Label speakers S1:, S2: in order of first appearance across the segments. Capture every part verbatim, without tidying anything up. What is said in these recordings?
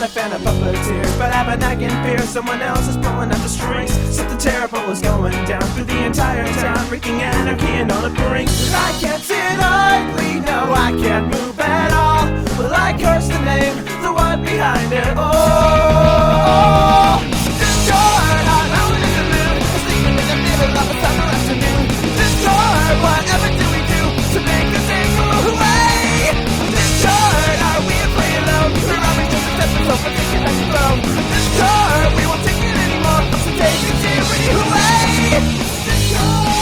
S1: not a fan of puppeteers, but I have a nagging fear someone else is pulling at the strings. Something terrible is going down through the entire town, wreaking anarchy and on the brink. I can't sit idly, no, I can't move at all. Well, I curse the name, the one behind it all. Discord, I'm out in the moon, sleeping in the middle of a summer afternoon. Discord, whatever do we do to make the day go away? Discord, are we afraid alone? Or are we just accepting so for taking back the throne? Discord, we won't take it anymore, so take the tyranny away. Discord.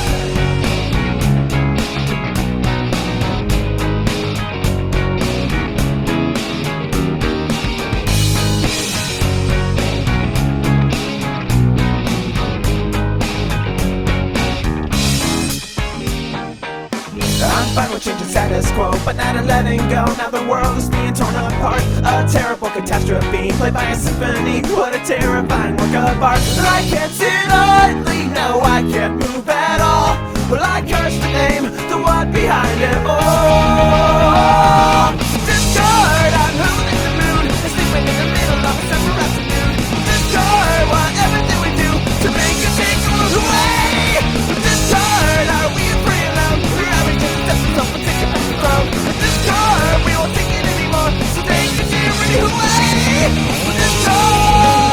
S1: I'm fine with changing status quo, but not in letting go. Now the world is being torn apart, a terrible catastrophe played by a symphony. What a terrifying work of art. I can't sit idly, no, I can't move at all. Well, I curse the name, the one behind it all. Discord, I'm howling in the moon, sleeping in the middle of a summer afternoon. Discord, whatever do we do to make it take all away? Discord, are we afraid alone? Or are we just accepting so for taking back the throne? Discord, we won't take it anymore, so take the tyranny away. Discord.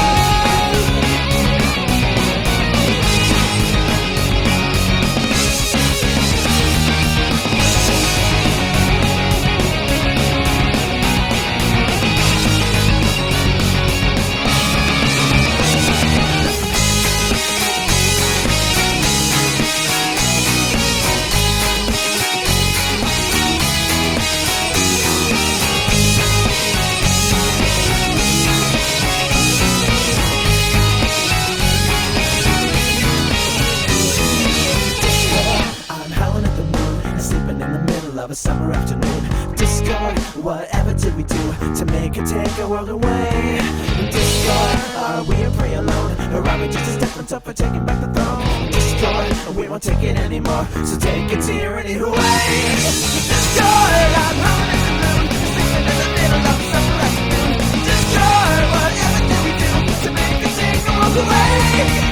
S1: Of a summer afternoon. Discord, whatever did we do to make it take our world away? Discord, are we a prey alone? Or are we just a step on top for taking back the throne? Discord, we won't take it anymore, so take a tyranny away. Discord, I'm howling in the moon, sleeping in the middle of a summer afternoon. Discord, whatever did we do to make it take our world away?